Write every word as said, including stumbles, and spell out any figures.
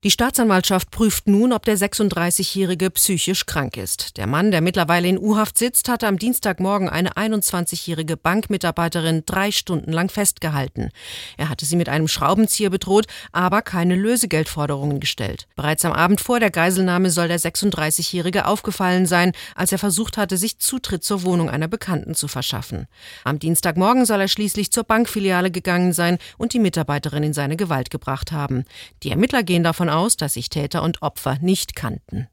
Die Staatsanwaltschaft prüft nun, ob der sechsunddreißigjährige psychisch krank ist. Der Mann, der mittlerweile in U-Haft sitzt, hatte am Dienstagmorgen eine einundzwanzigjährige Bankmitarbeiterin drei Stunden lang festgehalten. Er hatte sie mit einem Schraubenzieher bedroht, aber keine Lösegeldforderungen gestellt. Bereits am Abend vor der Geiselnahme soll der sechsunddreißigjährige aufgefallen sein, als er versucht hatte, sich Zutritt zur Wohnung einer Bekannten zu verschaffen. Am Dienstagmorgen soll er schließlich zur Bankfiliale gegangen sein und die Mitarbeiterin in seine Gewalt gebracht haben. Die Ermittler gehen davon aus, dass sich Täter und Opfer nicht kannten.